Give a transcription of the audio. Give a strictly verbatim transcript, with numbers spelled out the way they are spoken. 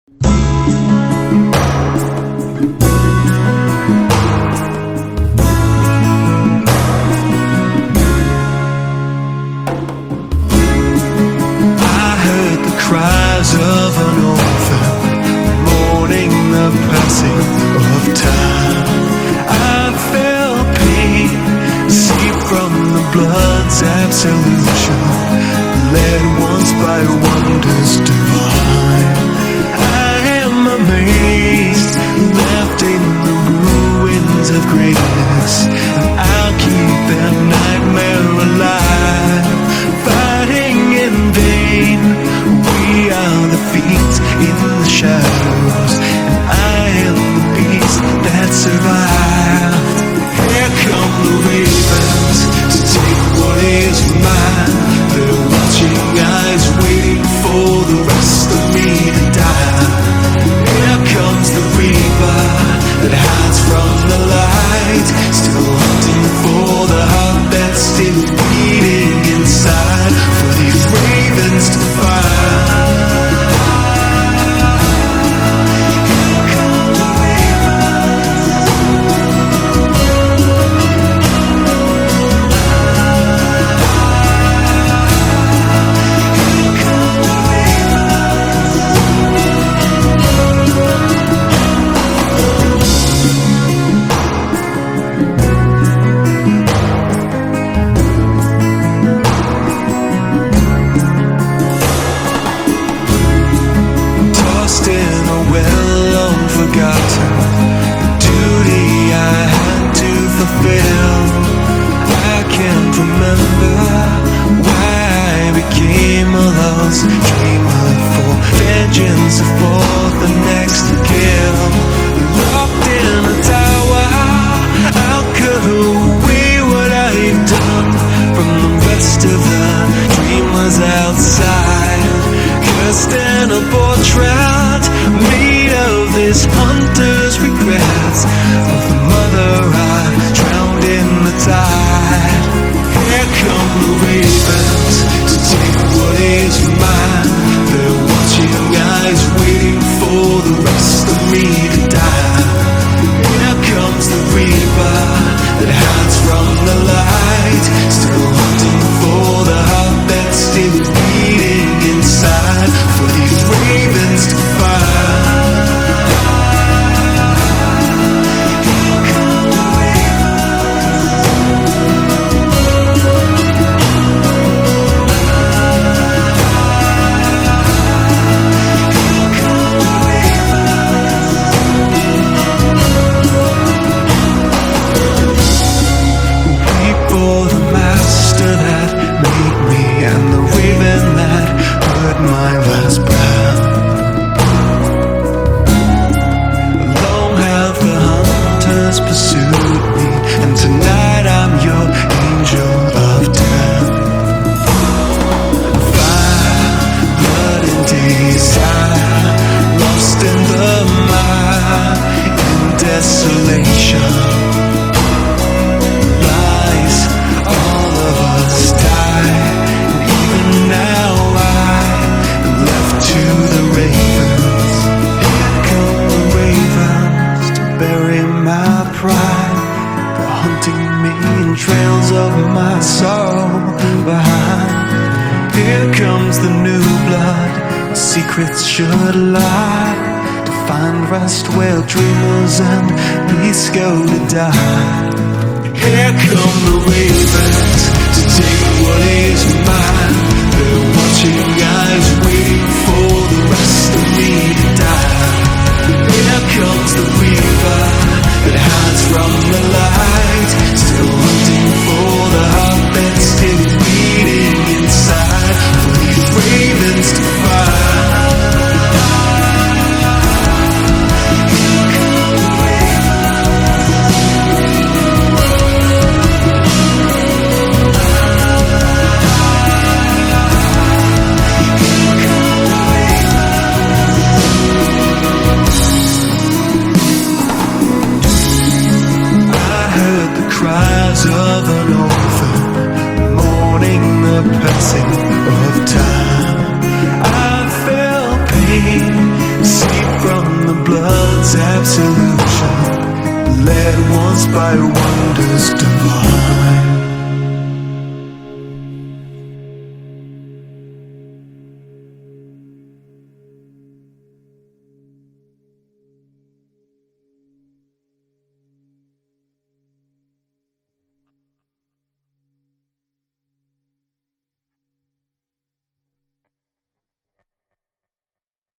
Cries of an orphan mourning the passing of time. I felt pain seep from the blood's absolution, led once by wonders divine. I am amazed, left in the ruins of greatness, and I'll keep that nightmare alive, fighting in vain. We are the feet in the shadows, and I am the beast that survived. Here come the ravens to take what is mine. They're watching eyes waiting for the rest of me to die. Here comes the reaper that hides from the light, still hunting for the heart that's still beating inside, for these ravens to find. Should lie to find rest where dreamers and beasts go to die. Here come the ravens to take what is mine. They're watching eyes waiting for the rest of me to die. Here comes the reaper that hides from the light, still hunting for the heart that's still beating inside, for these ravens to find. We'll be right back. by one.